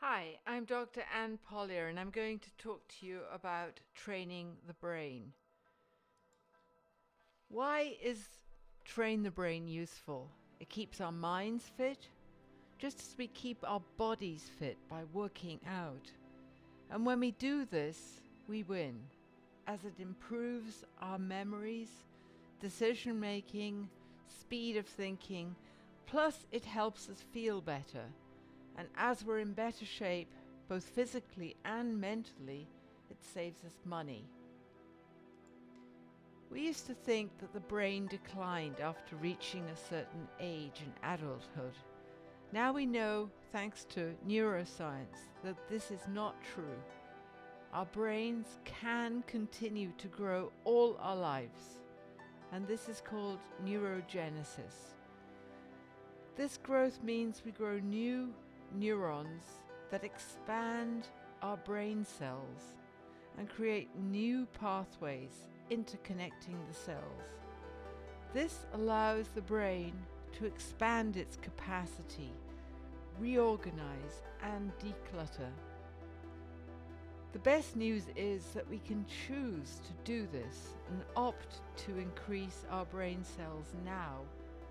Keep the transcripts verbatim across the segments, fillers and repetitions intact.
Hi, I'm Doctor Anne Pollier, and I'm going to talk to you about training the brain. Why is train the brain useful? It keeps our minds fit, just as we keep our bodies fit by working out. And when we do this, we win, as it improves our memories, decision making, speed of thinking, plus it helps us feel better. And as we're in better shape, both physically and mentally, it saves us money. We used to think that the brain declined after reaching a certain age in adulthood. Now we know, thanks to neuroscience, that this is not true. Our brains can continue to grow all our lives, and this is called neurogenesis. This growth means we grow new neurons that expand our brain cells and create new pathways interconnecting the cells. This allows the brain to expand its capacity, reorganize, and declutter. The best news is that we can choose to do this and opt to increase our brain cells now.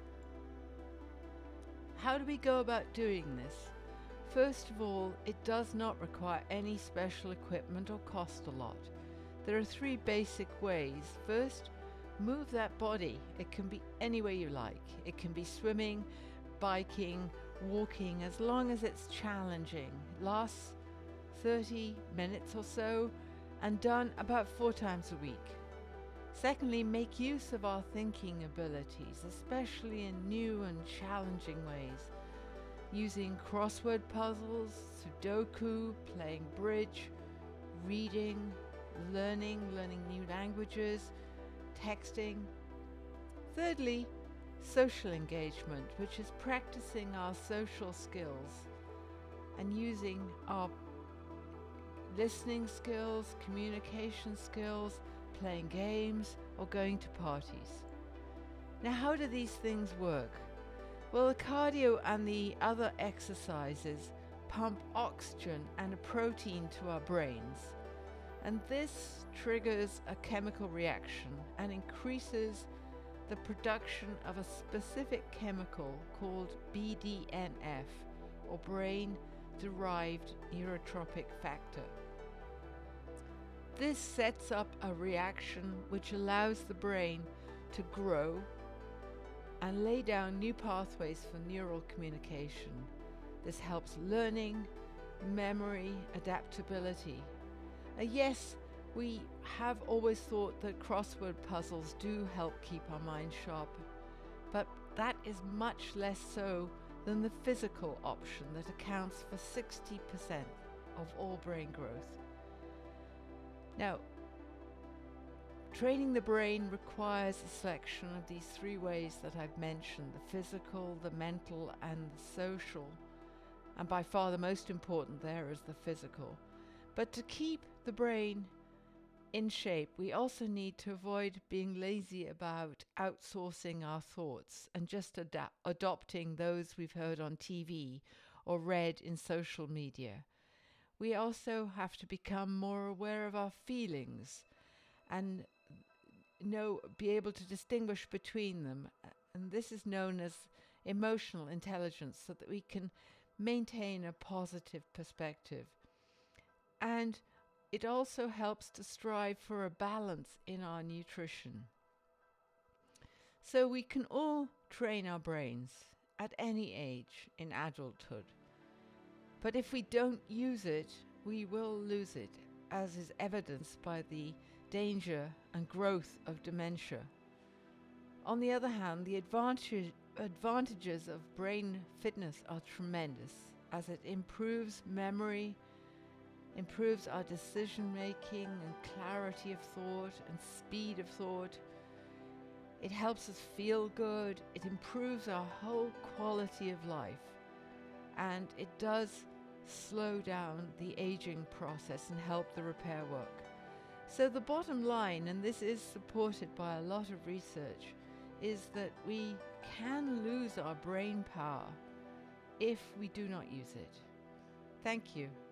How do we go about doing this? First of all, it does not require any special equipment or cost a lot. There are three basic ways. First, move that body. It can be any way you like. It can be swimming, biking, walking, as long as it's challenging. It lasts thirty minutes or so and done about four times a week. Secondly, make use of our thinking abilities, especially in new and challenging ways, using crossword puzzles, Sudoku, playing bridge, reading, learning, learning new languages, texting. Thirdly, social engagement, which is practicing our social skills and using our listening skills, communication skills, playing games, or going to parties. Now, how do these things work? Well, the cardio and the other exercises pump oxygen and a protein to our brains, and this triggers a chemical reaction and increases the production of a specific chemical called B D N F, or brain-derived neurotrophic factor. This sets up a reaction which allows the brain to grow and lay down new pathways for neural communication. This helps learning, memory, adaptability. Uh, yes, we have always thought that crossword puzzles do help keep our mind sharp, but that is much less so than the physical option that accounts for sixty percent of all brain growth. Now, training the brain requires a selection of these three ways that I've mentioned: the physical, the mental, and the social. And by far the most important there is the physical. But to keep the brain in shape, we also need to avoid being lazy about outsourcing our thoughts and just ad- adopting those we've heard on T V or read in social media. We also have to become more aware of our feelings and know, be able to distinguish between them. And this is known as emotional intelligence, so that we can maintain a positive perspective. And it also helps to strive for a balance in our nutrition. So we can all train our brains at any age in adulthood. But if we don't use it, we will lose it, as is evidenced by the danger and growth of dementia. On the other hand, the advantage, advantages of brain fitness are tremendous, as it improves memory, improves our decision making and clarity of thought and speed of thought. It helps us feel good, it improves our whole quality of life, and it does slow down the aging process and help the repair work. So the bottom line, and this is supported by a lot of research, is that we can lose our brain power if we do not use it. Thank you.